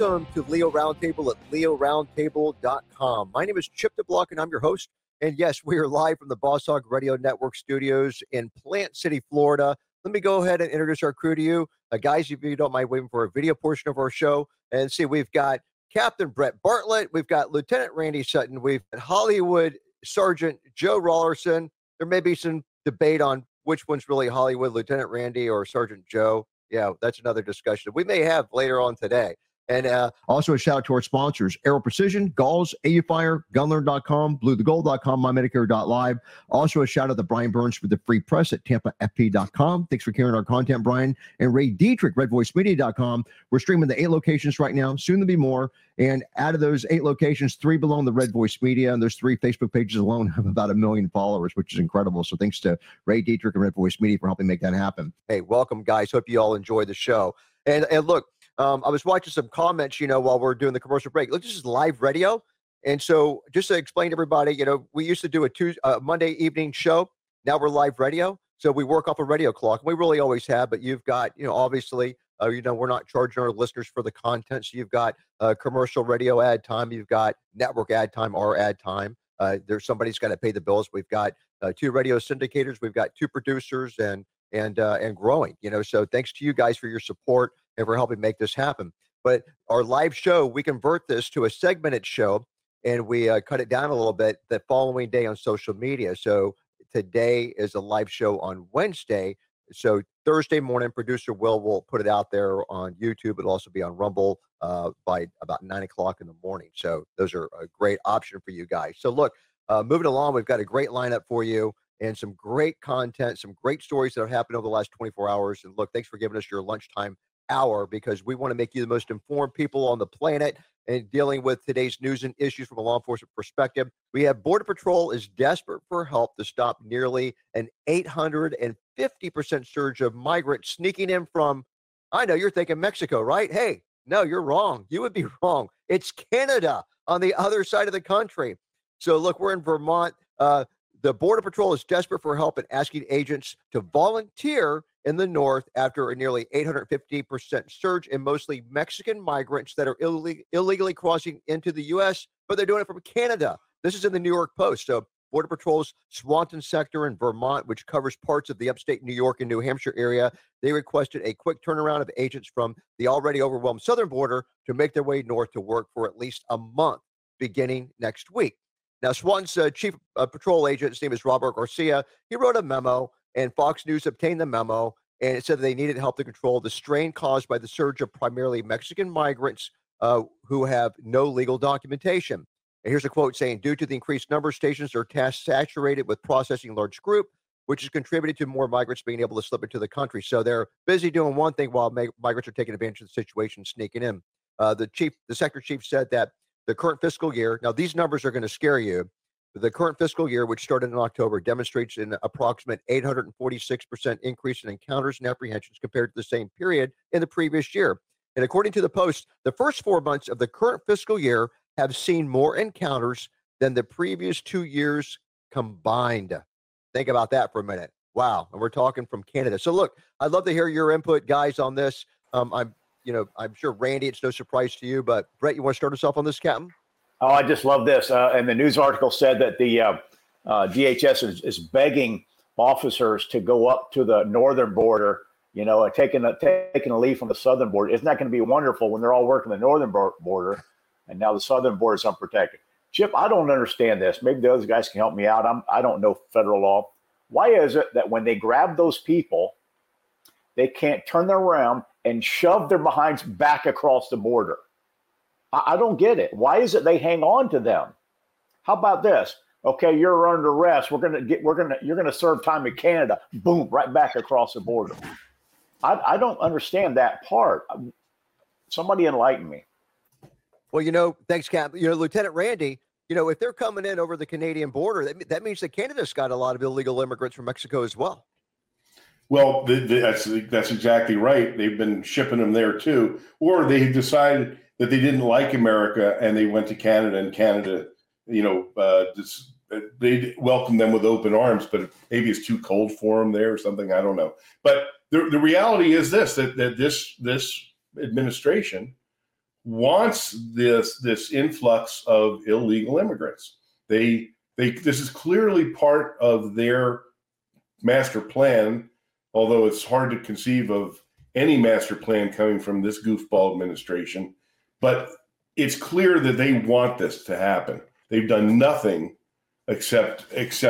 Welcome to Leo Roundtable at leoroundtable.com. My name is Chip DeBlock, and I'm your host. And yes, we are live from the Boss Hog Radio Network studios in Plant City, Florida. Let me go ahead and introduce our crew to you. Guys, if you don't mind waiting for a video portion of our show. And see, we've got Captain Brett Bartlett. We've got Lieutenant Randy Sutton. We've got Hollywood Sergeant Joe Rollerson. There may be some debate on which one's really Hollywood, Lieutenant Randy or Sergeant Joe. Yeah, that's another discussion we may have later on today. And also a shout out to our sponsors, Aero Precision, Galls, AUFire, Gunlearn.com, BlueTheGold.com, MyMedicare.live. Also a shout out to Brian Burns for the free press at TampaFP.com. Thanks for carrying our content, Brian. And Ray Dietrich, RedVoiceMedia.com. We're streaming to 8 locations right now, soon to be more. And out of those 8 locations, 3 belong to Red Voice Media. And those 3 Facebook pages alone have about 1 million followers, which is incredible. So thanks to Ray Dietrich and Red Voice Media for helping make that happen. Hey, welcome, guys. Hope you all enjoy the show. And look, I was watching some comments, while we're doing the commercial break. Look, this is live radio. And so just to explain to everybody, we used to do a Monday evening show. Now we're live radio. So we work off a radio clock. And we really always have. But you've got, obviously, we're not charging our listeners for the content. So you've got commercial radio ad time. You've got network ad time, our ad time. There's somebody's got to pay the bills. We've got 2 radio syndicators. We've got 2 producers and growing, so thanks to you guys for your support and for helping make this happen. But our live show, we convert this to a segmented show and we cut it down a little bit the following day on social media. So today is a live show on Wednesday. So Thursday morning, producer will put it out there on YouTube. It'll also be on Rumble by about 9 o'clock in the morning. So those are a great option for you guys. So look, moving along, we've got a great lineup for you. And some great content, some great stories that have happened over the last 24 hours. And look, thanks for giving us your lunchtime hour because we want to make you the most informed people on the planet and dealing with today's news and issues from a law enforcement perspective. We have Border Patrol is desperate for help to stop nearly an 850% surge of migrants sneaking in from, I know you're thinking Mexico, right? Hey, no, you're wrong. You would be wrong. It's Canada on the other side of the country. So look, we're in Vermont. The Border Patrol is desperate for help and asking agents to volunteer in the north after a nearly 850% surge in mostly Mexican migrants that are illegally crossing into the U.S., but they're doing it from Canada. This is in the New York Post. So Border Patrol's Swanton sector in Vermont, which covers parts of the upstate New York and New Hampshire area, they requested a quick turnaround of agents from the already overwhelmed southern border to make their way north to work for at least a month beginning next week. Now, Swanton's chief patrol agent, his name is Robert Garcia. He wrote a memo, and Fox News obtained the memo, and it said that they needed help to control the strain caused by the surge of primarily Mexican migrants who have no legal documentation. And here's a quote saying, due to the increased number of stations, their tasks saturated with processing a large group, which has contributed to more migrants being able to slip into the country. So they're busy doing one thing while migrants are taking advantage of the situation, sneaking in. The sector chief said that the current fiscal year, now these numbers are going to scare you. The current fiscal year, which started in October, demonstrates an approximate 846% increase in encounters and apprehensions compared to the same period in the previous year. And according to the Post, the first 4 months of the current fiscal year have seen more encounters than the previous 2 years combined. Think about that for a minute. Wow. And we're talking from Canada. So look, I'd love to hear your input, guys, on this. I'm sure, Randy, it's no surprise to you, but Brett, you want to start us off on this, Captain? Oh, I just love this. And the news article said that the DHS is begging officers to go up to the northern border, taking a lead from the southern border. Isn't that going to be wonderful when they're all working the northern border and now the southern border is unprotected? Chip, I don't understand this. Maybe the other guys can help me out. I don't know federal law. Why is it that when they grab those people, they can't turn them around and shove their behinds back across the border? I don't get it. Why is it they hang on to them? How about this? Okay, you're under arrest. You're gonna serve time in Canada. Boom, right back across the border. I don't understand that part. Somebody enlighten me. Well, thanks, Cap. Lieutenant Randy, if they're coming in over the Canadian border, that means that Canada's got a lot of illegal immigrants from Mexico as well. Well, that's exactly right. They've been shipping them there too, or they decided that they didn't like America and they went to Canada, and Canada, they welcomed them with open arms, but maybe it's too cold for them there or something. I don't know. But the reality is this, that this administration wants this influx of illegal immigrants. This is clearly part of their master plan, although it's hard to conceive of any master plan coming from this goofball administration. But it's clear that they want this to happen. They've done nothing except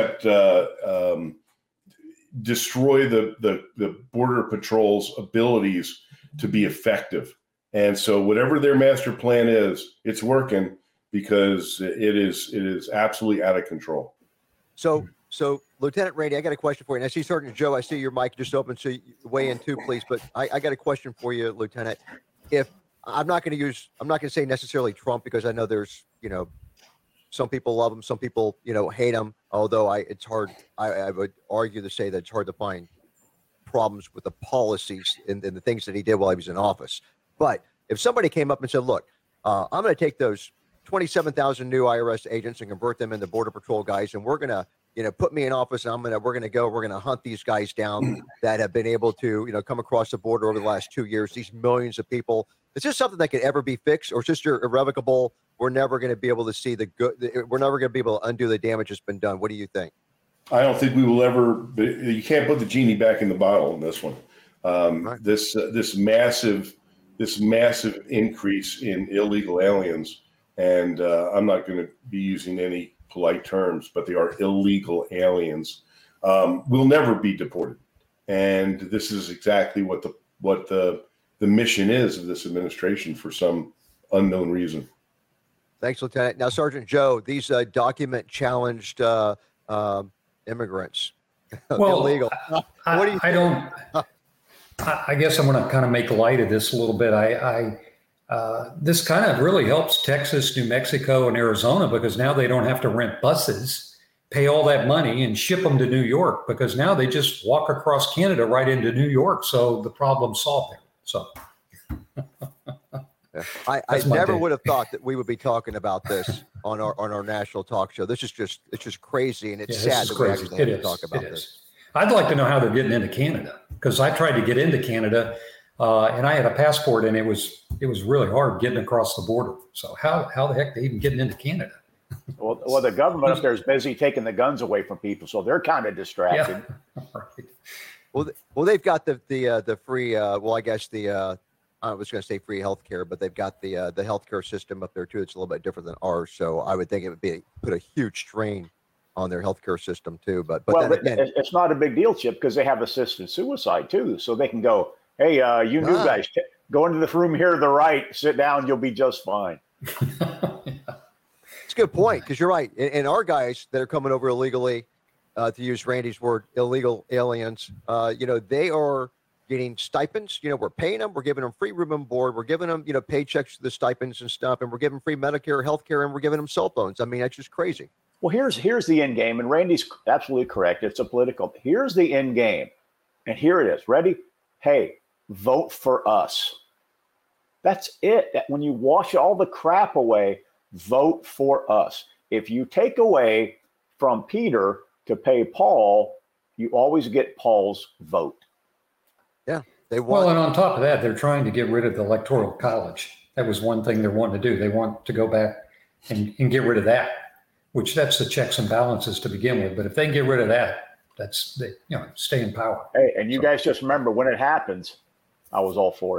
destroy the Border Patrol's abilities to be effective. And so whatever their master plan is, it's working because it is absolutely out of control. So Lieutenant Randy, I got a question for you. And I see Sergeant Joe, I see your mic just open, so you weigh in too, please. But I got a question for you, Lieutenant. If I'm not going to say necessarily Trump, because I know there's, some people love him, some people, hate him. Although it's hard. I would argue to say that it's hard to find problems with the policies and the things that he did while he was in office. But if somebody came up and said, look, I'm going to take those 27,000 new IRS agents and convert them into Border Patrol guys, and we're going to, put me in office, and we're going to hunt these guys down that have been able to, come across the border over the last 2 years, these millions of people. Is this something that could ever be fixed, or is this irrevocable? We're never going to be able to see we're never going to be able to undo the damage that's been done. What do you think? I don't think we will ever. You can't put the genie back in the bottle in this one. Right. This massive increase in illegal aliens, and I'm not going to be using any polite terms, but they are illegal aliens. Will never be deported, and this is exactly what the mission is of this administration for some unknown reason. Thanks, Lieutenant. Now, Sergeant Joe, these document challenged immigrants, illegal. What do you think? I guess I'm going to kind of make light of this a little bit. This kind of really helps Texas, New Mexico, and Arizona, because now they don't have to rent buses, pay all that money, and ship them to New York, because now they just walk across Canada right into New York. So the problem's solved there. So I never would have thought that we would be talking about this on our national talk show. It's just crazy, and it's sad that we actually have to talk about this. I'd like to know how they're getting into Canada, because I tried to get into Canada, and I had a passport, and it was really hard getting across the border. So how the heck are they even getting into Canada? Well, the government up there is busy taking the guns away from people, so they're kind of distracted. Yeah. Right. Well, they've got the free. I guess I was going to say free healthcare, but they've got the healthcare system up there too. It's a little bit different than ours, so I would think it would put a huge strain on their healthcare system too. But then again, it's not a big deal, Chip, because they have assisted suicide too, so they can go, hey, you new guys, go into the room here to the right, sit down, you'll be just fine. It's a good point, because you're right. And our guys that are coming over illegally, to use Randy's word, illegal aliens, they are getting stipends. We're paying them, we're giving them free room and board, we're giving them, paychecks for the stipends and stuff, and we're giving free Medicare, healthcare, and we're giving them cell phones. I mean, that's just crazy. Well, here's the end game, and Randy's absolutely correct. It's a political. Here's the end game, and here it is. Ready? Hey, vote for us. That's it. When you wash all the crap away, vote for us. If you take away from Peter to pay Paul, you always get Paul's vote. Yeah, they want. Well, and on top of that, they're trying to get rid of the Electoral College. That was one thing they're wanting to do. They want to go back and get rid of that, which that's the checks and balances to begin with. But if they can get rid of that, that's stay in power. Hey, and you guys just remember, when it happens, I was all for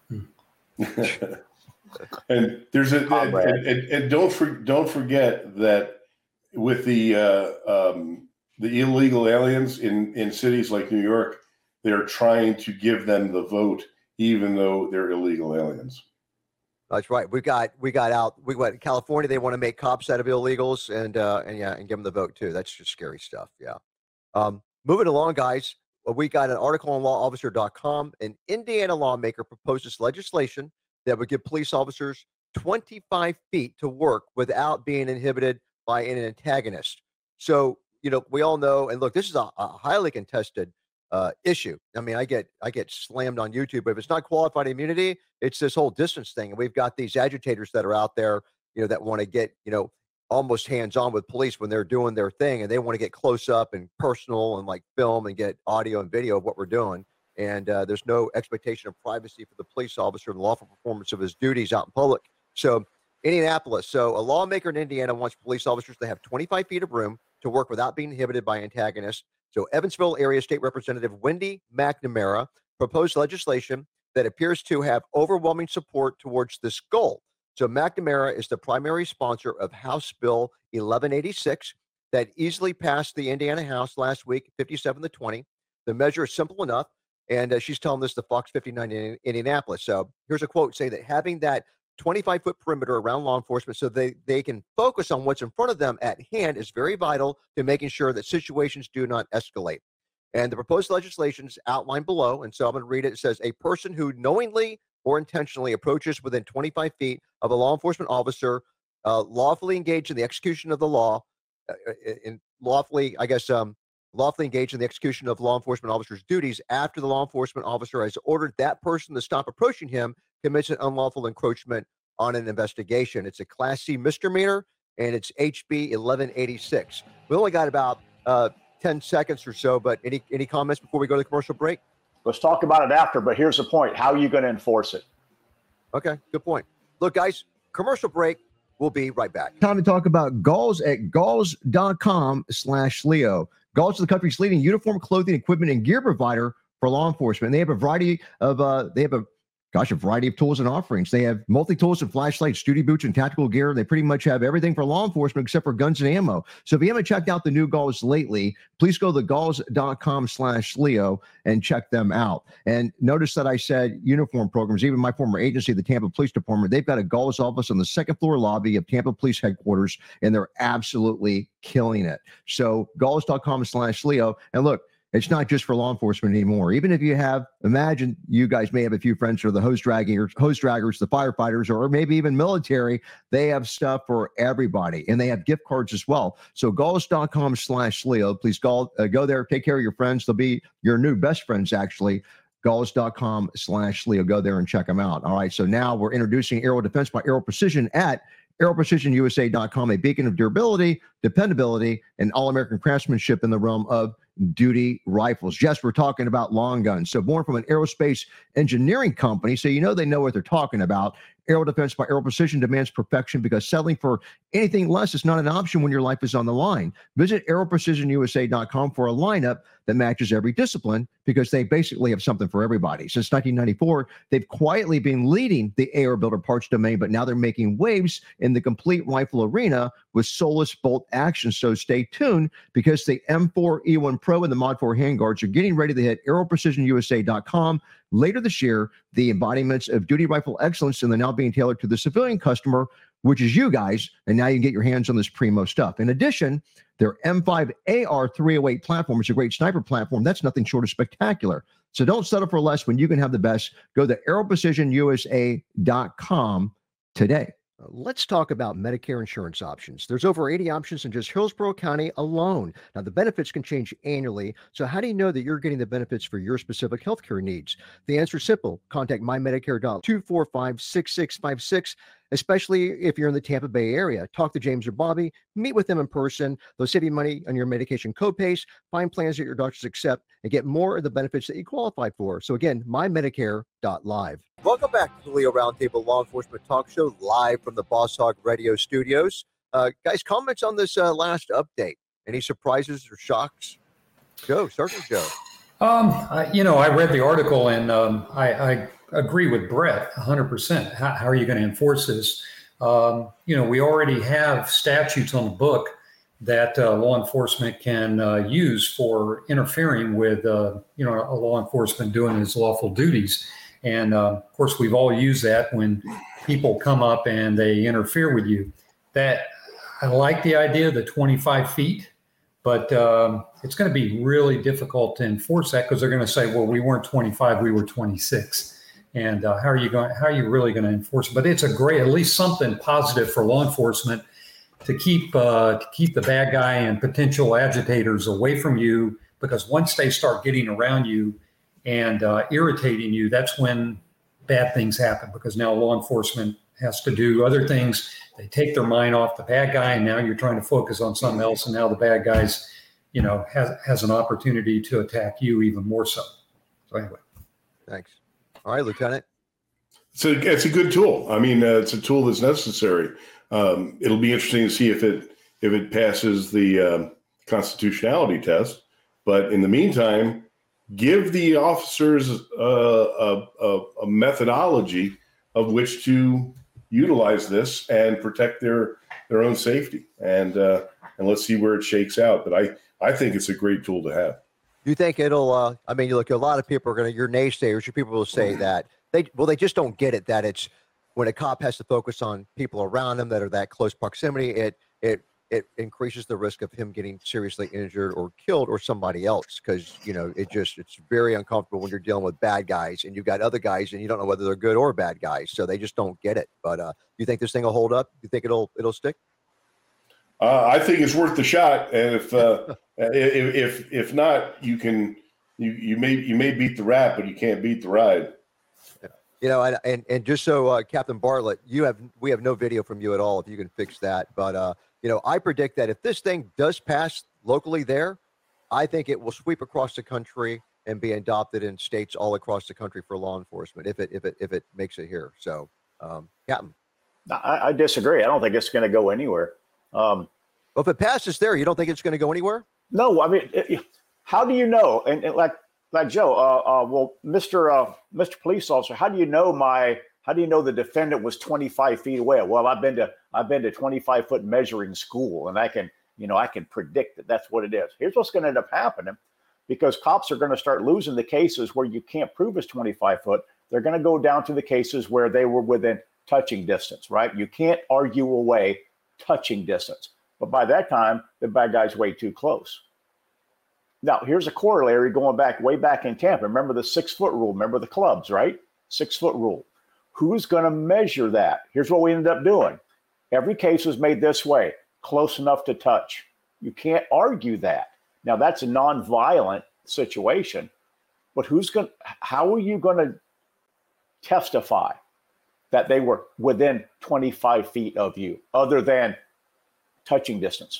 it. And there's and don't forget that with the illegal aliens in cities like New York, they're trying to give them the vote, even though they're illegal aliens. That's right. We got in California. They want to make cops out of illegals and give them the vote too. That's just scary stuff. Yeah. Moving along, guys. We got an article on lawofficer.com. An Indiana lawmaker proposes legislation that would give police officers 25 feet to work without being inhibited by an antagonist. So, we all know, and look, this is a highly contested issue. I mean, I get slammed on YouTube, but if it's not qualified immunity, it's this whole distance thing. And we've got these agitators that are out there, that want to get, almost hands-on with police when they're doing their thing, and they want to get close up and personal and like film and get audio and video of what we're doing. and there's no expectation of privacy for the police officer in the lawful performance of his duties out in public. So Indianapolis. So a lawmaker in Indiana wants police officers to have 25 feet of room to work without being inhibited by antagonists. So Evansville Area State Representative Wendy McNamara proposed legislation that appears to have overwhelming support towards this goal. So McNamara is the primary sponsor of House Bill 1186 that easily passed the Indiana House last week, 57-20. The measure is simple enough, and she's telling this to Fox 59 in Indianapolis. So here's a quote saying that having that 25-foot perimeter around law enforcement so they can focus on what's in front of them at hand is very vital to making sure that situations do not escalate. And the proposed legislation is outlined below, and so I'm going to read it. It says, a person who knowingly or intentionally approaches within 25 feet of a law enforcement officer, lawfully engaged in the execution of the law, lawfully engaged in the execution of law enforcement officer's duties after the law enforcement officer has ordered that person to stop approaching him, commits an unlawful encroachment on an investigation. It's a Class C misdemeanor, and it's HB 1186. We only got about 10 seconds or so, but any comments before we go to the commercial break? Let's talk about it after, but here's the point. How are you going to enforce it? Okay, good point. Look, guys, commercial break. We'll be right back. Time to talk about Galls at galls.com/Leo. Galls is the country's leading uniform, clothing, equipment, and gear provider for law enforcement. They have a variety of tools and offerings. They have multi-tools and flashlights, duty boots, and tactical gear. They pretty much have everything for law enforcement except for guns and ammo. So if you haven't checked out the new Galls lately, please go to galls.com/Leo and check them out. And notice that I said uniform programs. Even my former agency, the Tampa Police Department, they've got a Galls office on the second floor lobby of Tampa Police Headquarters, and they're absolutely killing it. So galls.com/Leo. And look, it's not just for law enforcement anymore. Even if you imagine you guys may have a few friends who are the hose draggers, the firefighters, or maybe even military. They have stuff for everybody, and they have gift cards as well. So galls.com/Leo. Please go there, take care of your friends. They'll be your new best friends, actually. Galls.com/Leo. Go there and check them out. All right. So now we're introducing Aero Defense by Aero Precision at AeroPrecisionUSA.com, a beacon of durability, dependability, and all-American craftsmanship in the realm of duty rifles. Yes, we're talking about long guns. So born from an aerospace engineering company, so they know what they're talking about. Aero Defense by Aero Precision demands perfection because settling for anything less is not an option when your life is on the line. Visit AeroPrecisionUSA.com for a lineup that matches every discipline because they basically have something for everybody. Since 1994, they've quietly been leading the AR builder parts domain, but now they're making waves in the complete rifle arena with Solus bolt action. So stay tuned because the M4 E1 Pro and the Mod 4 handguards are getting ready to hit AeroPrecisionUSA.com later this year. The embodiments of duty rifle excellence, and they're now being tailored to the civilian customer, which is you guys, and now you can get your hands on this primo stuff. In addition, their M5 AR308 platform is a great sniper platform. That's nothing short of spectacular. So don't settle for less when you can have the best. Go to AeroPrecisionUSA.com today. Let's talk about Medicare insurance options. There's over 80 options in just Hillsborough County alone. Now, the benefits can change annually. So how do you know that you're getting the benefits for your specific healthcare needs? The answer is simple. Contact MyMedicare.245-6656, especially if you're in the Tampa Bay area. Talk to James or Bobby. Meet with them in person. They'll save you money on your medication copays, find plans that your doctors accept, and get more of the benefits that you qualify for. So again, MyMedicare.live. Welcome back to the Leo Roundtable Law Enforcement Talk Show, live from the Boss Hog Radio studios. Guys, comments on this last update? Any surprises or shocks? Sergeant Joe. I read the article, and I agree with Brett 100%. How are you going to enforce this? We already have statutes on the book that law enforcement can use for interfering with, a law enforcement doing his lawful duties. And of course, we've all used that when people come up and they interfere with you. That I like the idea of the 25 feet, but it's going to be really difficult to enforce that because they're going to say, well, we weren't 25, we were 26. And how are you really going to enforce it? But it's at least something positive for law enforcement to keep the bad guy and potential agitators away from you, because once they start getting around you and irritating you, that's when bad things happen, because now law enforcement has to do other things. They take their mind off the bad guy, and now you're trying to focus on something else, and now the bad guy's, has an opportunity to attack you even more so. So anyway. Thanks. All right, Lieutenant. So it's a good tool. I mean, it's a tool that's necessary. It'll be interesting to see if it passes the constitutionality test. But in the meantime, give the officers a methodology of which to utilize this and protect their own safety. And let's see where it shakes out. But I think it's a great tool to have. Do you think it'll? I mean, look, a lot of people are going to. Your naysayers, your people will say that they just don't get it. That it's when a cop has to focus on people around him that are that close proximity, it increases the risk of him getting seriously injured or killed or somebody else, because it's very uncomfortable when you're dealing with bad guys and you've got other guys and you don't know whether they're good or bad guys, so they just don't get it. But you think this thing will hold up? You think it'll stick? I think it's worth the shot, and if not, you may beat the rap, but you can't beat the ride. And just so Captain Bartlett, we have no video from you at all. If you can fix that, but I predict that if this thing does pass locally there, I think it will sweep across the country and be adopted in states all across the country for law enforcement if it makes it here. So, Captain, I disagree. I don't think it's going to go anywhere. Well, if it passes there, you don't think it's going to go anywhere? No, I mean, how do you know? And like Joe, well, Mr. Police Officer, how do you know the defendant was 25 feet away? Well, I've been to 25-foot measuring school, and I can predict that that's what it is. Here's what's going to end up happening, because cops are going to start losing the cases where you can't prove it's 25 foot. They're going to go down to the cases where they were within touching distance, right? You can't argue away touching distance. But by that time, the bad guy's way too close. Now, here's a corollary going way back in Tampa. Remember the 6-foot rule? Remember the clubs, right? 6-foot rule. Who's going to measure that? Here's what we ended up doing. Every case was made this way, close enough to touch. You can't argue that. Now, that's a non-violent situation, but how are you going to testify that they were within 25 feet of you other than touching distance?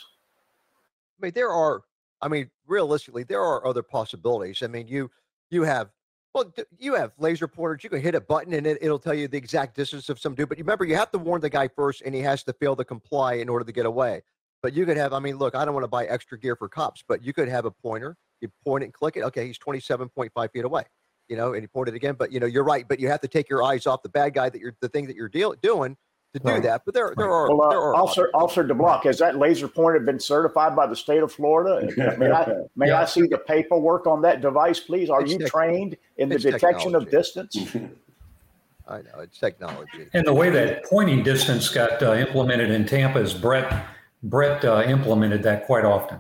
I mean, realistically, there are other possibilities. I mean, you have laser pointers. You can hit a button and it'll tell you the exact distance of some dude. But remember, you have to warn the guy first, and he has to fail to comply in order to get away. But you could have, I mean, look, I don't want to buy extra gear for cops, but you could have a pointer. You point it and click it. Okay, he's 27.5 feet away. And you point it again. But you're right. But you have to take your eyes off the bad guy the thing that you're doing to do that. But there are Officer DeBlock, has that laser pointer been certified by the state of Florida? May I see the paperwork on that device, please? Are you trained in the detection of distance? I know, it's technology. And the way that pointing distance got implemented in Tampa is Brett implemented that quite often.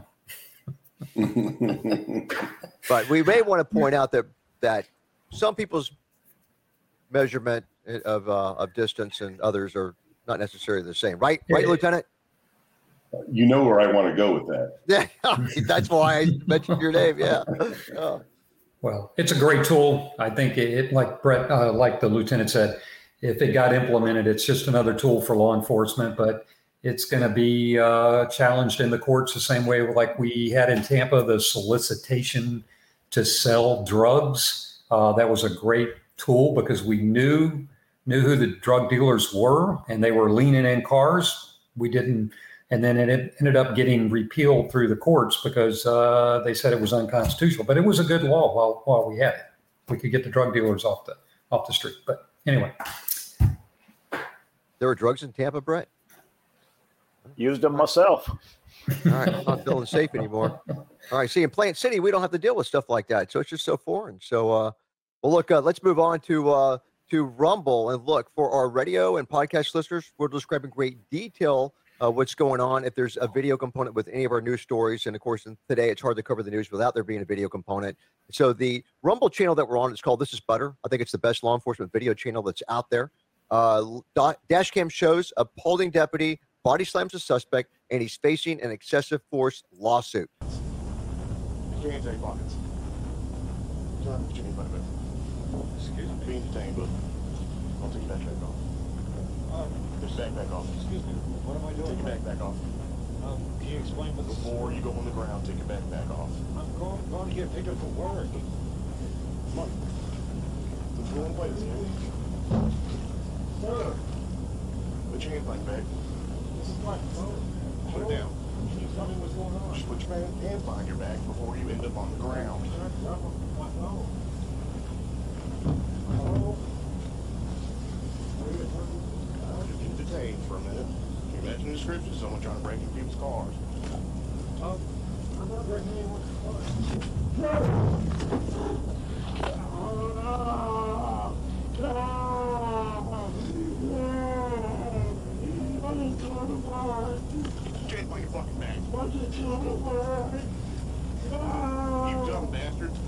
But we may want to point out that some people's measurement of distance and others are not necessarily the same, right, Lieutenant? You know where I want to go with that. Yeah, that's why I mentioned your name. Yeah. Well, it's a great tool. I think it like Brett, like the lieutenant said, if it got implemented, it's just another tool for law enforcement, but it's going to be challenged in the courts the same way like we had in Tampa, the solicitation to sell drugs. That was a great tool because we knew who the drug dealers were, and they were leaning in cars. We didn't, and then it ended up getting repealed through the courts because they said it was unconstitutional. But it was a good law while we had it. We could get the drug dealers off the street. But anyway, there were drugs in Tampa, Brett. Used them myself. All right, I'm not feeling safe anymore. All right, see, in Plant City, we don't have to deal with stuff like that, so it's just so foreign. So, well, look, let's move on to Rumble, and look, for our radio and podcast listeners, we'll describe in great detail what's going on. If there's a video component with any of our news stories, and of course, today it's hard to cover the news without there being a video component. So the Rumble channel that we're on is called This Is Butter. I think it's the best law enforcement video channel that's out there. Dash cam shows a holding deputy body slams a suspect, and he's facing an excessive force lawsuit. Put your hands in your pockets. John, put your hands in your pockets. Excuse me. Being detained, but I'll take your backpack off. Take your backpack off. Excuse me. What am I doing? Take your backpack off. Can you explain what before you go on the ground, take your backpack off. I'm going to get picked up for work. Come on. Let's go and play this game. Put your hand back. Put it down. Just put your hand behind your back before you end up on the ground. Just get detained for a minute. Can you imagine the description of someone trying to break into people's cars? I'm not breaking anyone's Stand by your fucking back. You dumb bastards.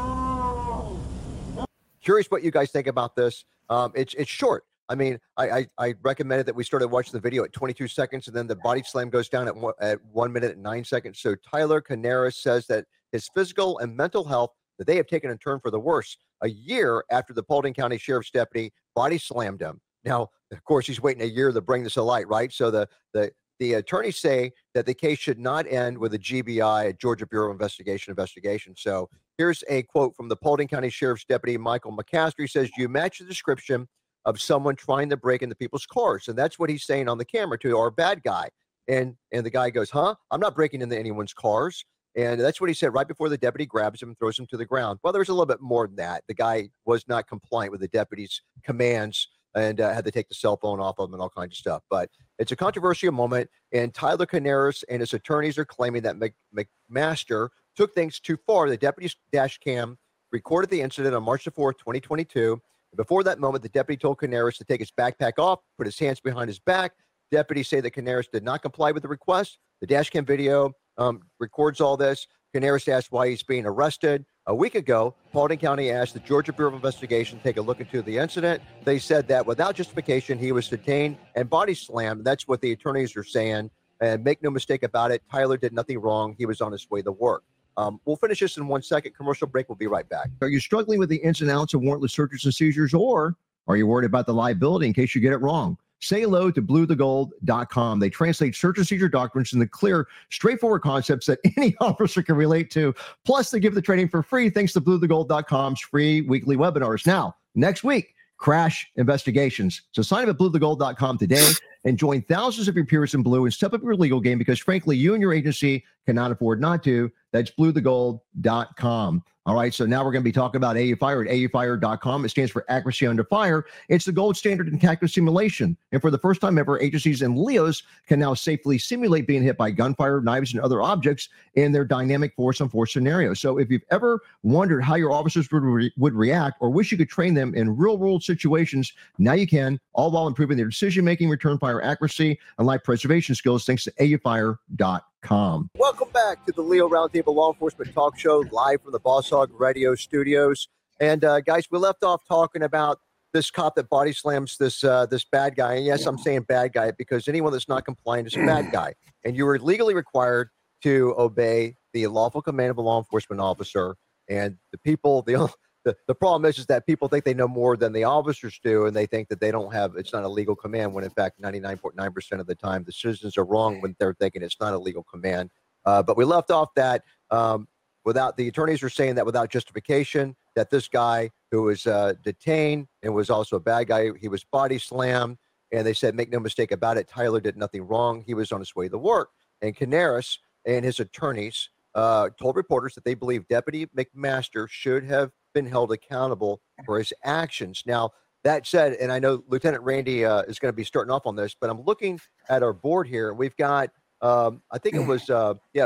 Curious what you guys think about this. It's short. I mean, I recommended that we started watching the video at 22 seconds, and then the body slam goes down at 1 minute and 9 seconds. So Tyler Canaris says that his physical and mental health, that they have taken a turn for the worse a year after the Paulding County Sheriff's deputy body slammed him. Now, of course, he's waiting a year to bring this to light, right? So the attorneys say that the case should not end with a GBI, a Georgia Bureau of investigation. So here's a quote from the Paulding County Sheriff's deputy, Michael McCaskey, says, "You match the description of someone trying to break into people's cars." And that's what he's saying on the camera to our bad guy. And the guy goes, "Huh? I'm not breaking into anyone's cars." And that's what he said right before the deputy grabs him and throws him to the ground. Well, there's a little bit more than that. The guy was not compliant with the deputy's commands and had to take the cell phone off of him and all kinds of stuff. But it's a controversial moment, and Tyler Canaris and his attorneys are claiming that McMaster took things too far. The deputy's dash cam recorded the incident on March the 4th, 2022. Before that moment, the deputy told Canaris to take his backpack off, put his hands behind his back. Deputies say that Canaris did not comply with the request. The dash cam video records all this. Canaris asked why he's being arrested. A week ago, Paulding County asked the Georgia Bureau of Investigation to take a look into the incident. They said that without justification, he was detained and body slammed. That's what the attorneys are saying. And make no mistake about it, Tyler did nothing wrong. He was on his way to work. We'll finish this in 1 second. Commercial break. We'll be right back. Are you struggling with the ins and outs of warrantless searches and seizures, or are you worried about the liability in case you get it wrong? Say hello to bluethegold.com. They translate search and seizure documents into clear, straightforward concepts that any officer can relate to. Plus, they give the training for free thanks to bluethegold.com's free weekly webinars. Now, next week, crash investigations. So sign up at bluethegold.com today and join thousands of your peers in blue and step up your legal game, because frankly, you and your agency cannot afford not to. That's bluethegold.com. All right, so now we're going to be talking about AUFire at AUFire.com. It stands for Accuracy Under Fire. It's the gold standard in tactical simulation. And for the first time ever, agencies and LEOs can now safely simulate being hit by gunfire, knives, and other objects in their dynamic force-on-force scenarios. So if you've ever wondered how your officers would react, or wish you could train them in real-world situations, now you can, all while improving their decision-making, return fire accuracy, and life preservation skills, thanks to AUFire.com. Welcome back to the Leo Roundtable Law Enforcement Talk Show, live from the Boss Hog Radio Studios. And guys, we left off talking about this cop that body slams this bad guy. And yes, I'm saying bad guy because anyone that's not compliant is a bad guy. And you are legally required to obey the lawful command of a law enforcement officer. And the people, the problem is that people think they know more than the officers do, and they think that they don't have, it's not a legal command, when in fact 99.9% of the time the citizens are wrong when they're thinking it's not a legal command. But we left off that without, the attorneys are saying that without justification, that this guy who was detained and was also a bad guy, he was body slammed, and they said, make no mistake about it, Tyler did nothing wrong. He was on his way to work. And Canaris and his attorneys told reporters that they believe Deputy McMaster should have been held accountable for his actions. Now, that said, and I know Lieutenant Randy is going to be starting off on this, but I'm looking at our board here. We've got, I think it was,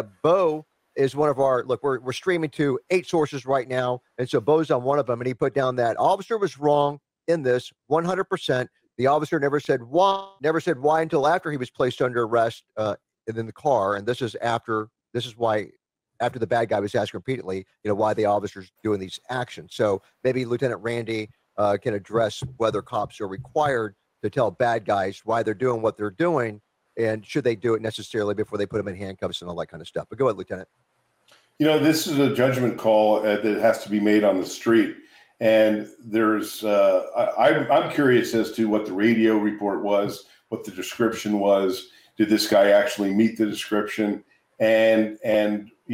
Bo is one of our, look, we're streaming to 8 sources right now. And so Bo's on one of them, and he put down that officer was wrong in this 100%. The officer never said why until after he was placed under arrest in the car. And this is why after the bad guy was asked repeatedly, why the officer's doing these actions. So maybe Lieutenant Randy can address whether cops are required to tell bad guys why they're doing what they're doing, and should they do it necessarily before they put them in handcuffs and all that kind of stuff. But go ahead, Lieutenant. This is a judgment call that has to be made on the street. And there's, I'm curious as to what the radio report was, what the description was. Did this guy actually meet the description? And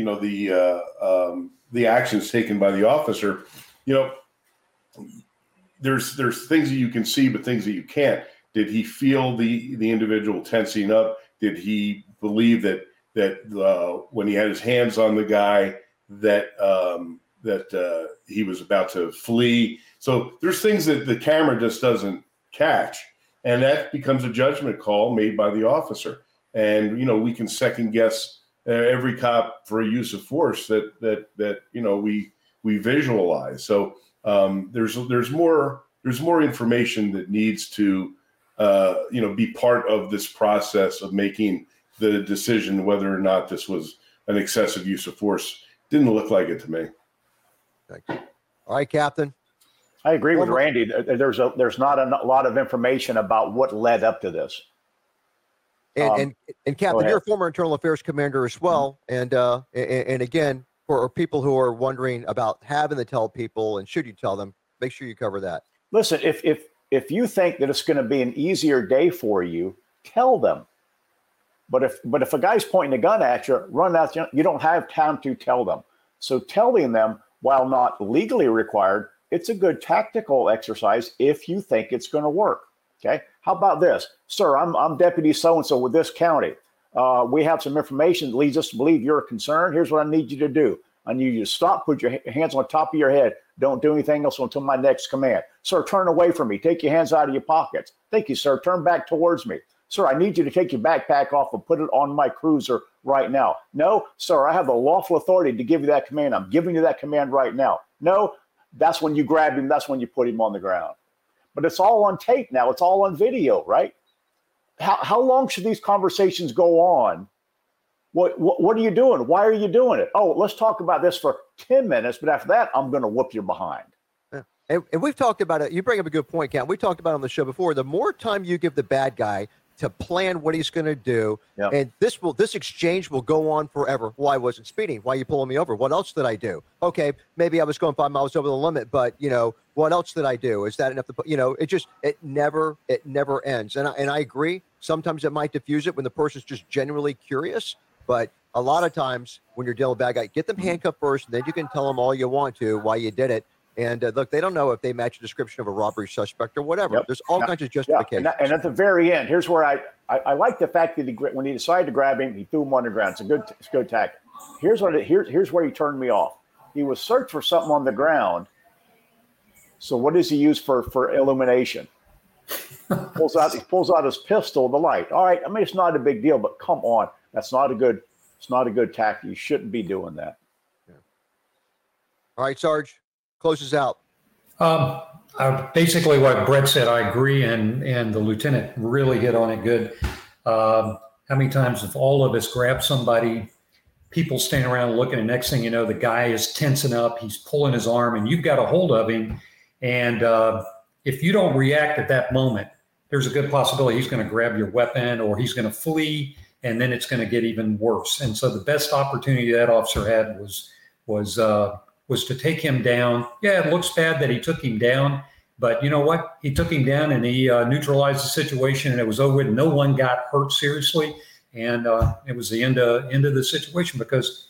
the actions taken by the officer, there's things that you can see, but things that you can't. Did he feel the individual tensing up? Did he believe that when he had his hands on the guy that he was about to flee? So there's things that the camera just doesn't catch, and that becomes a judgment call made by the officer. And we can second guess every cop for a use of force that we visualize. So there's more information that needs to be part of this process of making the decision whether or not this was an excessive use of force. Didn't look like it to me. Thanks. All right, Captain. I agree with Randy. There's not a lot of information about what led up to this. And Captain, you're a former internal affairs commander as well. And again, for people who are wondering about having to tell people and should you tell them, make sure you cover that. Listen, if you think that it's going to be an easier day for you, tell them. But if a guy's pointing a gun at you, run out. You don't have time to tell them. So telling them, while not legally required, it's a good tactical exercise if you think it's going to work. Okay. How about this, sir? I'm Deputy so-and-so with this county. We have some information that leads us to believe you're concerned. Here's what I need you to do. I need you to stop, put your hands on top of your head. Don't do anything else until my next command. Sir, turn away from me. Take your hands out of your pockets. Thank you, sir. Turn back towards me. Sir, I need you to take your backpack off and put it on my cruiser right now. No, sir, I have the lawful authority to give you that command. I'm giving you that command right now. No, that's when you grab him. That's when you put him on the ground. But it's all on tape now. It's all on video, right? How long should these conversations go on? What are you doing? Why are you doing it? Oh, let's talk about this for 10 minutes, but after that, I'm going to whoop your behind. Yeah. And we've talked about it. You bring up a good point, Cam. We talked about it on the show before. The more time you give the bad guy to plan what he's going to do, yep. And this exchange will go on forever. Well, I wasn't speeding. Why are you pulling me over? What else did I do? Okay, maybe I was going 5 miles over the limit, but what else did I do? Is that enough to it never ends. And I agree. Sometimes it might diffuse it when the person's just genuinely curious, but a lot of times when you're dealing with a bad guy, get them handcuffed first, and then you can tell them all you want to why you did it. And look, they don't know if they match a description of a robbery suspect or whatever. Yep. There's all kinds of justifications. And at the very end, here's where I like the fact that when he decided to grab him, he threw him on the ground. It's a good tactic. Here's where he turned me off. He was searched for something on the ground. So what does he use for illumination? He pulls out his pistol, the light. All right, I mean it's not a big deal, but come on, it's not a good tactic. You shouldn't be doing that. Yeah. All right, Sarge. Closes out. Basically what Brett said, I agree, and the lieutenant really hit on it good. How many times have all of us grabbed somebody, people standing around looking, and next thing you know, the guy is tensing up, he's pulling his arm, and you've got a hold of him, and if you don't react at that moment, there's a good possibility he's going to grab your weapon or he's going to flee, and then it's going to get even worse. And so the best opportunity that officer had was to take him down. Yeah, it looks bad that he took him down, but you know what? He took him down and he neutralized the situation, and it was over with. No one got hurt seriously, and it was the end of the situation. Because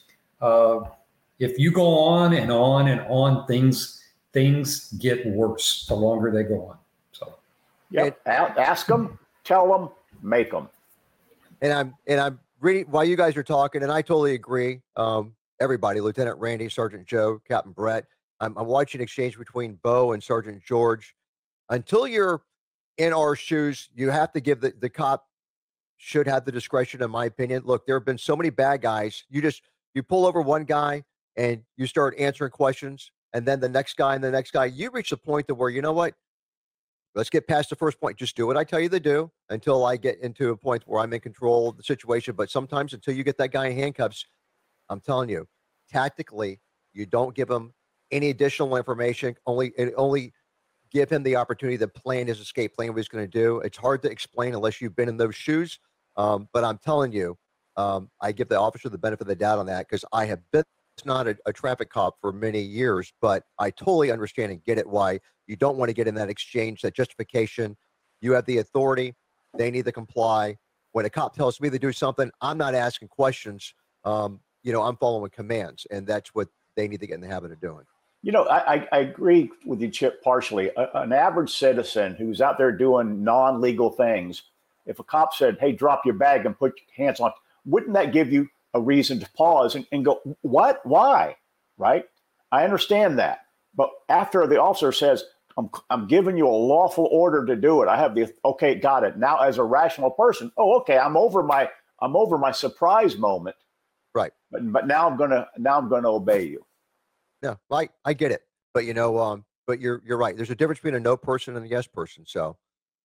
if you go on and on and on, things get worse the longer they go on. So, yeah, ask them, tell them, make them. And I'm reading while you guys are talking, and I totally agree. Everybody, Lieutenant Randy, Sergeant Joe, Captain Brett. I'm watching exchange between Bo and Sergeant George. Until you're in our shoes, you have to give the cop should have the discretion, in my opinion. Look, there have been so many bad guys. You pull over one guy and you start answering questions, and then the next guy and the next guy. You reach the point to where, you know what? Let's get past the first point. Just do what I tell you to do until I get into a point where I'm in control of the situation. But sometimes until you get that guy in handcuffs, I'm telling you, tactically, you don't give him any additional information. Only give him the opportunity to plan his escape, plan what he's going to do. It's hard to explain unless you've been in those shoes. But I'm telling you, I give the officer the benefit of the doubt on that because I have been not a traffic cop for many years, but I totally understand and get it why you don't want to get in that exchange, that justification. You have the authority. They need to comply. When a cop tells me to do something, I'm not asking questions. I'm following commands, and that's what they need to get in the habit of doing. I agree with you, Chip, partially. An average citizen who's out there doing non-legal things, if a cop said, hey, drop your bag and put your hands on, wouldn't that give you a reason to pause and go, what? Why? Right? I understand that. But after the officer says, I'm giving you a lawful order to do it, I have okay, got it. Now, as a rational person, okay, I'm over my surprise moment. Right. But now I'm gonna obey you. Yeah, I get it, but but you're right. There's a difference between a no person and a yes person. So,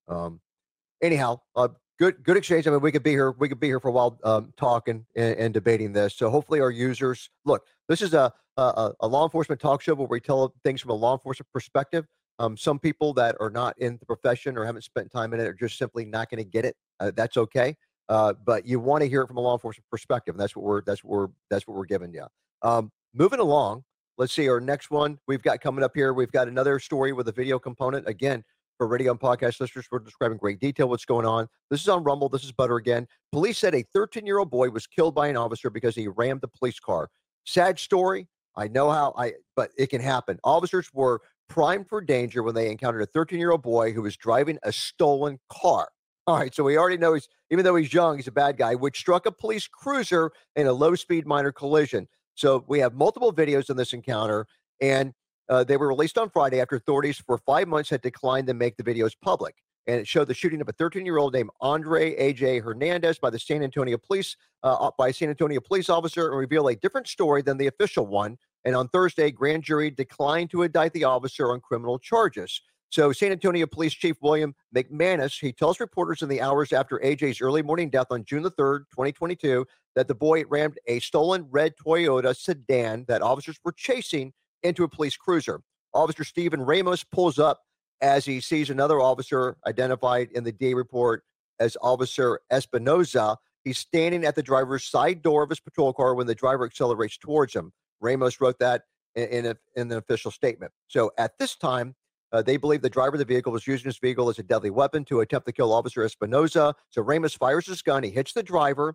anyhow, good exchange. I mean, we could be here for a while, talking and debating this. So hopefully our users look. This is a law enforcement talk show where we tell things from a law enforcement perspective. Some people that are not in the profession or haven't spent time in it are just simply not going to get it. That's okay. But you want to hear it from a law enforcement perspective. And that's what we're giving you. Moving along. Let's see our next one we've got coming up here. We've got another story with a video component. Again, for radio and podcast listeners, we're describing great detail what's going on. This is on Rumble. This is Butter again. Police said a 13-year-old boy was killed by an officer because he rammed the police car. Sad story. I know but it can happen. Officers were primed for danger when they encountered a 13-year-old boy who was driving a stolen car. All right, so we already know even though he's young, he's a bad guy, which struck a police cruiser in a low-speed minor collision. So we have multiple videos in this encounter, and they were released on Friday after authorities for 5 months had declined to make the videos public. And it showed the shooting of a 13-year-old named Andre A.J. Hernandez by a San Antonio police officer, and reveal a different story than the official one. And on Thursday, grand jury declined to indict the officer on criminal charges. So San Antonio Police Chief William McManus, he tells reporters in the hours after AJ's early morning death on June the 3rd, 2022, that the boy rammed a stolen red Toyota sedan that officers were chasing into a police cruiser. Officer Stephen Ramos pulls up as he sees another officer identified in the DA report as Officer Espinoza. He's standing at the driver's side door of his patrol car when the driver accelerates towards him. Ramos wrote that in an official statement. So at this time, they believe the driver of the vehicle was using his vehicle as a deadly weapon to attempt to kill Officer Espinoza. So Ramos fires his gun. He hits the driver,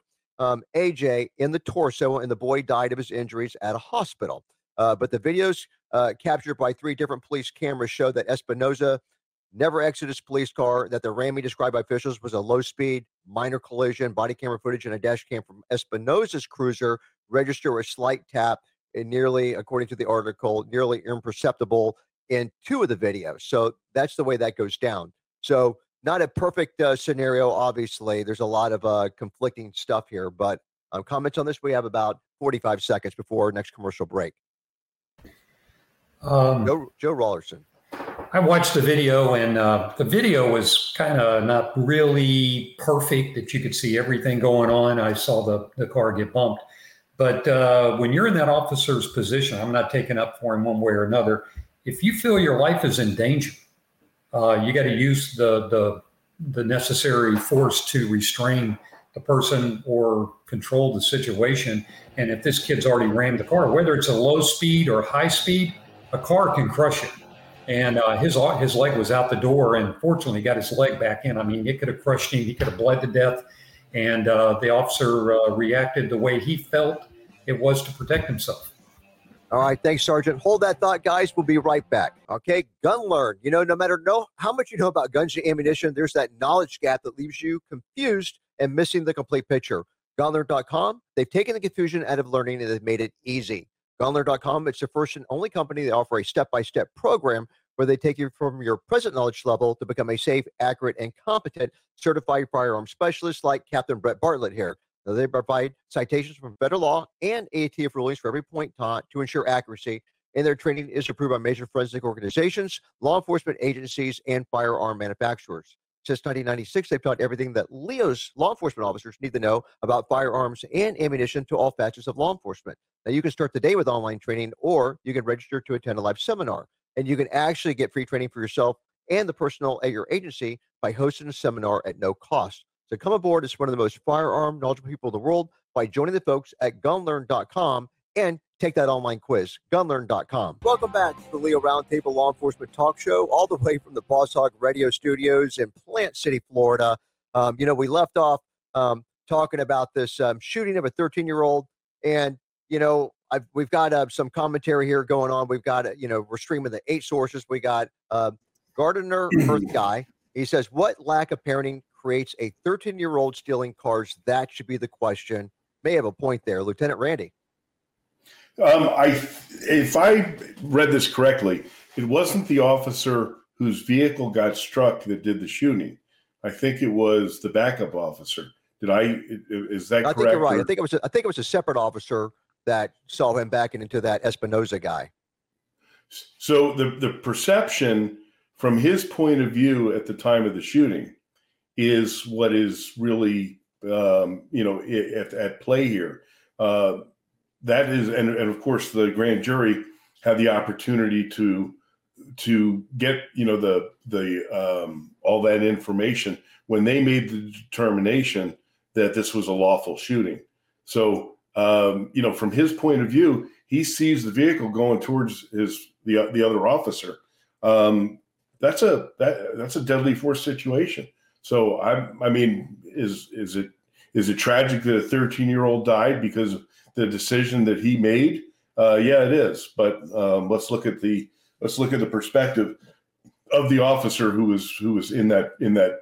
AJ, in the torso, and the boy died of his injuries at a hospital. But the videos captured by 3 different police cameras show that Espinoza never exited his police car, that the ramming described by officials was a low-speed, minor collision. Body camera footage and a dash cam from Espinoza's cruiser register a slight tap, and nearly, according to the article, nearly imperceptible in 2 of the videos. So that's the way that goes down. So not a perfect scenario, obviously. There's a lot of conflicting stuff here, but comments on this, we have about 45 seconds before our next commercial break. Joe Rollerson. I watched the video, and the video was kind of not really perfect that you could see everything going on. I saw the car get bumped. But when you're in that officer's position, I'm not taking up for him one way or another. If you feel your life is in danger, you got to use the necessary force to restrain the person or control the situation. And if this kid's already rammed the car, whether it's a low speed or high speed, a car can crush it. And his leg was out the door, and fortunately got his leg back in. I mean, it could have crushed him. He could have bled to death. And the officer reacted the way he felt it was to protect himself. All right, thanks, Sergeant. Hold that thought, guys. We'll be right back. Okay, GunLearn. No matter how much you know about guns and ammunition, there's that knowledge gap that leaves you confused and missing the complete picture. GunLearn.com, they've taken the confusion out of learning and they've made it easy. GunLearn.com, it's the first and only company that offer a step-by-step program where they take you from your present knowledge level to become a safe, accurate, and competent certified firearms specialist like Captain Brett Bartlett here. Now, they provide citations from federal law and ATF rulings for every point taught to ensure accuracy, and their training is approved by major forensic organizations, law enforcement agencies, and firearm manufacturers. Since 1996, they've taught everything that Leo's law enforcement officers need to know about firearms and ammunition to all facets of law enforcement. Now, you can start the day with online training, or you can register to attend a live seminar, and you can actually get free training for yourself and the personnel at your agency by hosting a seminar at no cost. So come aboard as one of the most firearm knowledgeable people in the world by joining the folks at gunlearn.com and take that online quiz, gunlearn.com. Welcome back to the Leo Roundtable Law Enforcement Talk Show, all the way from the Boss Hog Radio Studios in Plant City, Florida. We left off talking about this shooting of a 13-year-old, and, we've got some commentary here going on. We've got, we're streaming the 8 sources. We got Gardner Earth Guy. He says, what lack of parenting creates a 13-year-old stealing cars? That should be the question. May have a point there. Lieutenant Randy. If I read this correctly, it wasn't the officer whose vehicle got struck that did the shooting. I think it was the backup officer. Is that correct? I think you're right. I think it was a separate officer that saw him backing into that Espinoza guy. So the perception from his point of view at the time of the shooting is what is really at play here. That is, and of course, the grand jury had the opportunity to get all that information when they made the determination that this was a lawful shooting. So from his point of view, he sees the vehicle going towards the other officer. That's a deadly force situation. So I mean, is it tragic that a 13-year-old died because of the decision that he made? Yeah, it is. But let's look at the perspective of the officer who was in that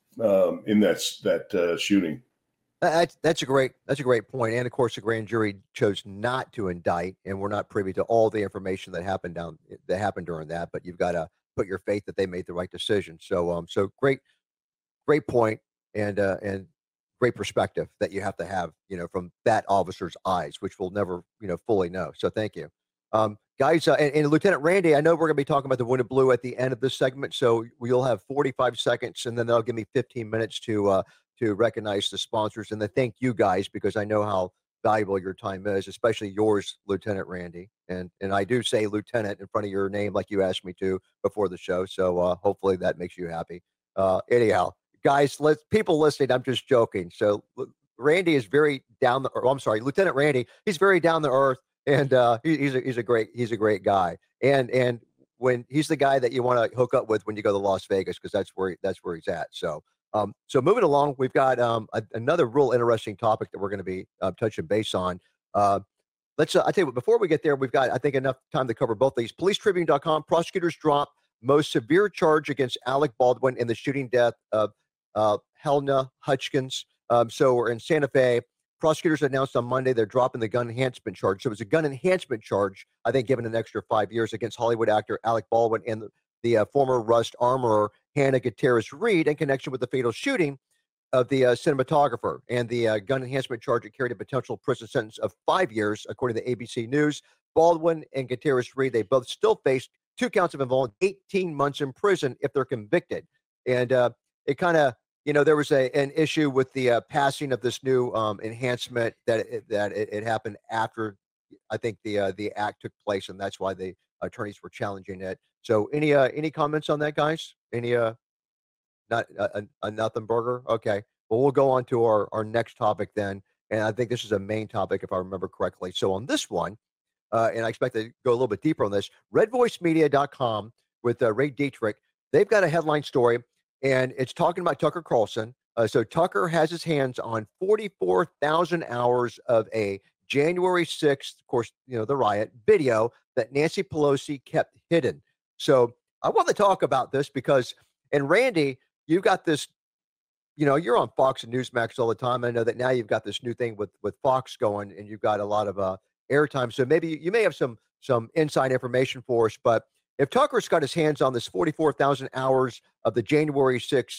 shooting. That's a great point. And of course, the grand jury chose not to indict, and we're not privy to all the information that happened during that. But you've got to put your faith that they made the right decision. So great point, and great perspective that you have to have, from that officer's eyes, which we'll never, fully know. So thank you. Guys, and Lieutenant Randy, I know we're going to be talking about the Wounded Blue at the end of this segment, so you'll have 45 seconds, and then they'll give me 15 minutes to recognize the sponsors and to thank you guys, because I know how valuable your time is, especially yours, Lieutenant Randy. And I do say Lieutenant in front of your name like you asked me to before the show, so hopefully that makes you happy. Anyhow, guys, people listening, I'm just joking. So Randy is Lieutenant Randy, he's very down to earth. And he's a great guy, and when he's the guy that you want to hook up with when you go to Las Vegas, because that's where he's at. So moving along, we've got another real interesting topic that we're going to be touching base on. I tell you what, before we get there, we've got, I think, enough time to cover both these. PoliceTribune.com, prosecutors drop most severe charge against Alec Baldwin in the shooting death of Helena Hutchins. So we're in Santa Fe. Prosecutors announced on Monday they're dropping the gun enhancement charge. So it was a gun enhancement charge, I think, given an extra 5 years against Hollywood actor Alec Baldwin and the former Rust armorer Hannah Gutierrez-Reed in connection with the fatal shooting of the cinematographer. And the gun enhancement charge carried a potential prison sentence of 5 years, according to ABC News. Baldwin and Gutierrez-Reed, they both still face 2 counts of involvement, 18 months in prison if they're convicted. And it kind of, there was an issue with the passing of this new enhancement that it happened after, I think, the act took place, and that's why the attorneys were challenging it. So any comments on that, guys? Any not a nothing burger? Okay. Well, we'll go on to our next topic then, and I think this is a main topic if I remember correctly. So on this one, and I expect to go a little bit deeper on this, RedVoiceMedia.com with Ray Dietrich, they've got a headline story. And it's talking about Tucker Carlson. So Tucker has his hands on 44,000 hours of a January 6th, of course, the riot video that Nancy Pelosi kept hidden. So I want to talk about this because, and Randy, you've got this, you're on Fox and Newsmax all the time. I know that now you've got this new thing with Fox going, and you've got a lot of airtime. So maybe you may have some inside information for us, but if Tucker's got his hands on this 44,000 hours of the January 6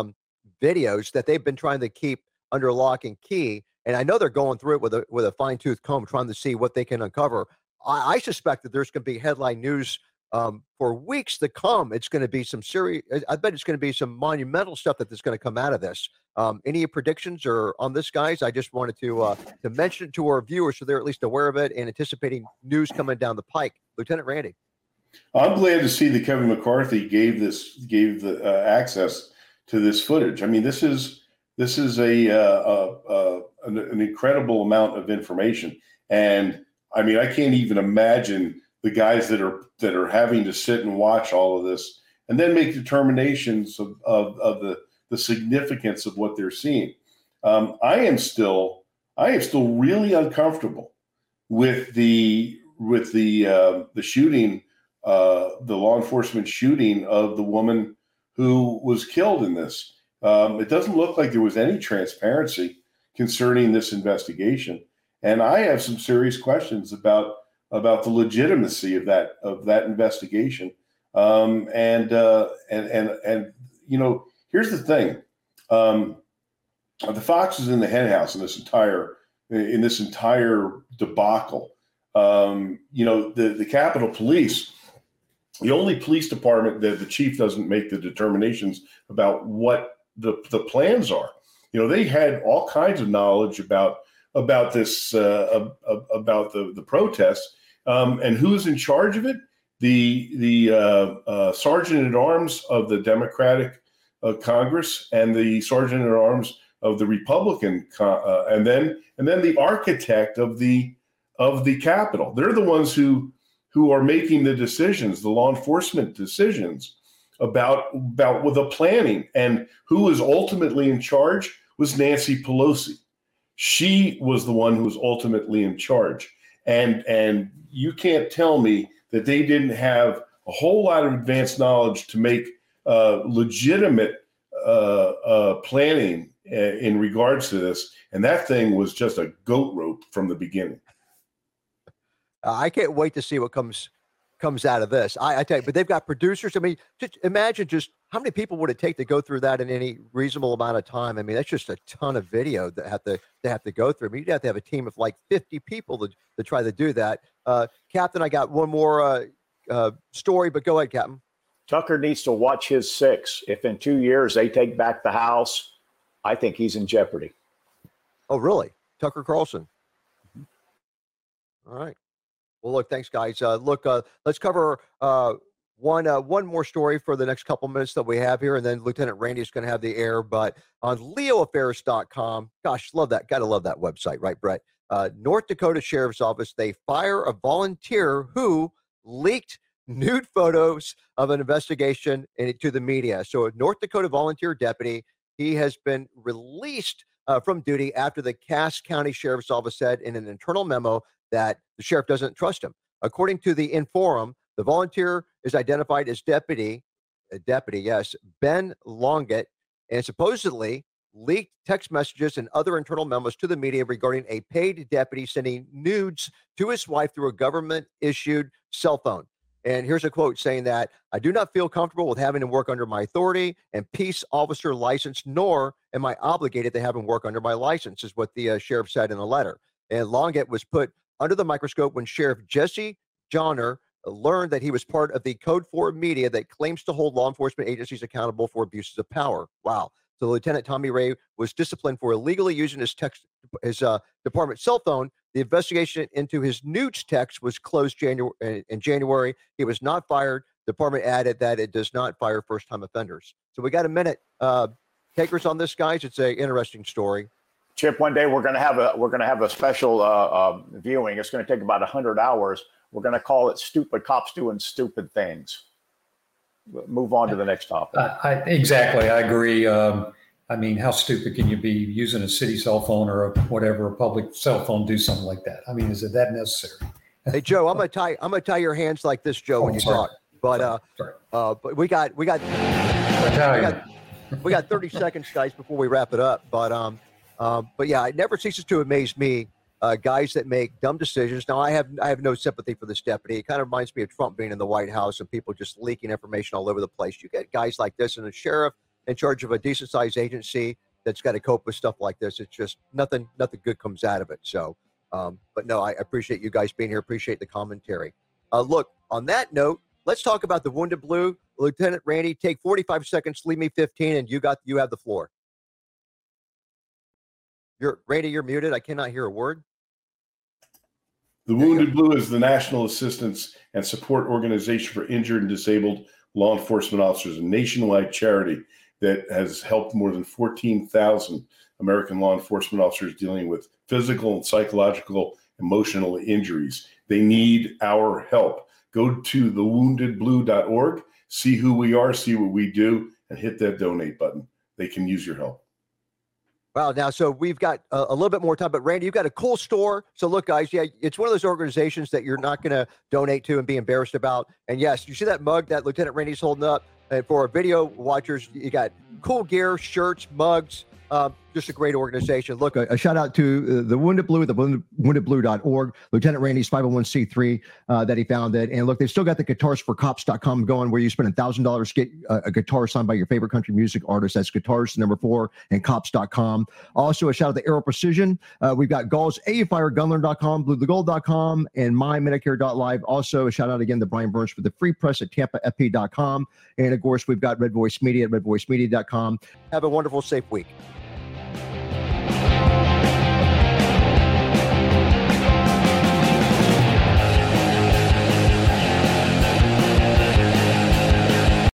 videos that they've been trying to keep under lock and key, and I know they're going through it with a fine-tooth comb trying to see what they can uncover, I suspect that there's going to be headline news for weeks to come. It's going to be some serious, I bet it's going to be some monumental stuff that's going to come out of this. Any predictions or on this, guys? I just wanted to mention it to our viewers so they're at least aware of it and anticipating news coming down the pike. Lieutenant Randy. I'm glad to see that Kevin McCarthy gave the access to this footage. I mean, this is an incredible amount of information, and I mean, I can't even imagine the guys that are having to sit and watch all of this and then make determinations of the significance of what they're seeing. I am still really uncomfortable with the shooting, the law enforcement shooting of the woman who was killed in this. It doesn't look like there was any transparency concerning this investigation, and I have some serious questions about the legitimacy of that investigation. And you know, here's the thing: the fox is in the henhouse in this entire debacle. You know, the Capitol Police, the only police department that the chief doesn't make the determinations about what the plans are. You know, they had all kinds of knowledge about this, about the protests, and who's in charge of it? The sergeant at arms of the Democratic Congress and the sergeant at arms of the Republican, and then the architect of the Capitol. They're the ones who are making the decisions, the law enforcement decisions about with the planning. And who was ultimately in charge was Nancy Pelosi. She was the one who was ultimately in charge. And you can't tell me that they didn't have a whole lot of advanced knowledge to make legitimate planning in regards to this. And that thing was just a goat rope from the beginning. I can't wait to see what comes out of this. I tell you, but they've got producers. I mean, just imagine just how many people would it take to go through that in any reasonable amount of time? I mean, that's just a ton of video that have to go through. I mean, you'd have to have a team of like 50 people to try to do that. Captain, I got one more story, but go ahead, Captain. Tucker needs to watch his 6. If in 2 years they take back the House, I think he's in jeopardy. Oh, really? Tucker Carlson. All right. Well, look, thanks, guys. Let's cover one more story for the next couple minutes that we have here, and then Lieutenant Randy is going to have the air. But on leoaffairs.com, gosh, love that. Got to love that website, right, Brett? North Dakota Sheriff's Office, they fire a volunteer who leaked nude photos of an investigation to the media. So a North Dakota volunteer deputy, he has been released from duty after the Cass County Sheriff's Office said in an internal memo that the sheriff doesn't trust him. According to the Inforum, the volunteer is identified as Ben Longett, and supposedly leaked text messages and other internal memos to the media regarding a paid deputy sending nudes to his wife through a government-issued cell phone. And here's a quote saying that, "I do not feel comfortable with having him work under my authority and peace officer license, nor am I obligated to have him work under my license," is what the sheriff said in a letter. And Longett was put under the microscope when Sheriff Jesse Johnner learned that he was part of the Code 4 media that claims to hold law enforcement agencies accountable for abuses of power. Wow. So Lieutenant Tommy Ray was disciplined for illegally using his department cell phone. The investigation into his nudes text was closed in January. He was not fired. The department added that it does not fire first-time offenders. So we got a minute. Takers on this, guys. It's an interesting story. Chip, one day we're going to have a special viewing. It's going to take about 100 hours. We're going to call it "Stupid Cops Doing Stupid Things." Move on to the next topic. Exactly, I agree. I mean, how stupid can you be using a city cell phone or a public cell phone? Do something like that? I mean, is it that necessary? Hey, Joe, I'm gonna tie your hands like this, Joe, when you talk. But but we got 30 seconds, guys, before we wrap it up. But yeah, it never ceases to amaze me, guys that make dumb decisions. Now, I have no sympathy for this deputy. It kind of reminds me of Trump being in the White House and people just leaking information all over the place. You get guys like this and a sheriff in charge of a decent-sized agency that's got to cope with stuff like this. It's just nothing good comes out of it. So, but no, I appreciate you guys being here. Appreciate the commentary. Look, on that note, let's talk about the Wounded Blue. Lieutenant Randy, take 45 seconds, leave me 15, and you have the floor. Randy, you're muted. I cannot hear a word. The Wounded Blue is the national assistance and support organization for injured and disabled law enforcement officers, a nationwide charity that has helped more than 14,000 American law enforcement officers dealing with physical and psychological, emotional injuries. They need our help. Go to thewoundedblue.org, see who we are, see what we do, and hit that donate button. They can use your help. Wow. Now, so we've got a little bit more time, but Randy, you've got a cool store. So look, guys, yeah, it's one of those organizations that you're not going to donate to and be embarrassed about. And yes, you see that mug that Lieutenant Randy's holding up. And for our video watchers, you got cool gear, shirts, mugs. Just a great organization. Look, a shout out to the Wounded Blue, the woundedblue.org, Lieutenant Randy's 501c3 that he founded. And look, they've still got the guitarsforcops.com going, where you spend $1,000 to get a guitar signed by your favorite country music artist. That's guitars, number 4, and cops.com. Also, a shout out to Aero Precision. We've got Gauls, AFireGunlearn.com, BlueTheGold.com, and MyMedicare.live. Also, a shout out again to Brian Burns for the free press at TampaFP.com. And of course, we've got Red Voice Media at RedVoiceMedia.com. Have a wonderful, safe week.